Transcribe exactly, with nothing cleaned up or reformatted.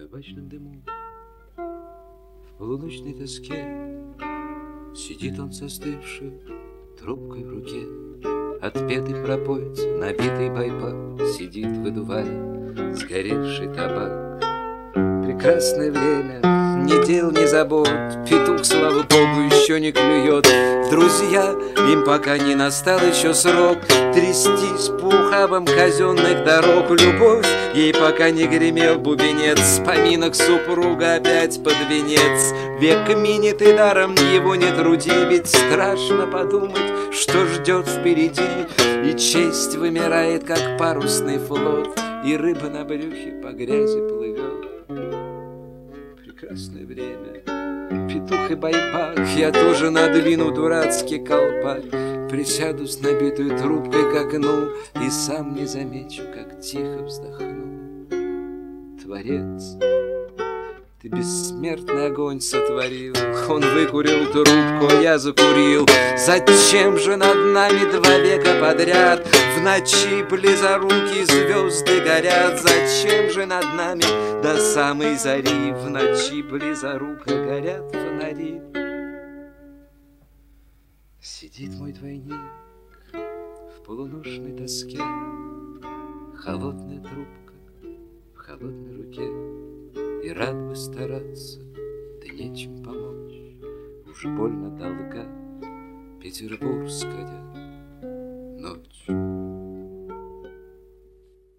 табачном дыму, в полуночной тоске сидит он застывший, трубкой в руке. Отпетый пропоец, набитый байпак, сидит, выдувая сгоревший табак. Прекрасное время, ни дел, ни забот, петух, слава богу, еще не клюет. Друзья, им пока не настал еще срок трястись по ухабам казенных дорог. Любовь, ей пока не гремел бубенец, с поминок супруга опять под венец. Век минет и даром его не труди, ведь страшно подумать, что ждет впереди. И честь вымирает, как парусный флот, и рыба на брюхе по грязи плывет. Прекрасное время, петух и байпак, я тоже надвину дурацкий колпак, присяду с набитой трубкой к окну и сам не замечу, как тихо вздохну. Творец, ты бессмертный огонь сотворил, он выкурил трубку, а я закурил. Зачем же над нами два века подряд в ночи близорукие звезды горят? Зачем же над нами до самой зари в ночи близоруко горят фонари? Сидит мой двойник в полуношной тоске, холодная трубка в холодной руке. И рад бы стараться, да нечем помочь, уж больно долга петербургская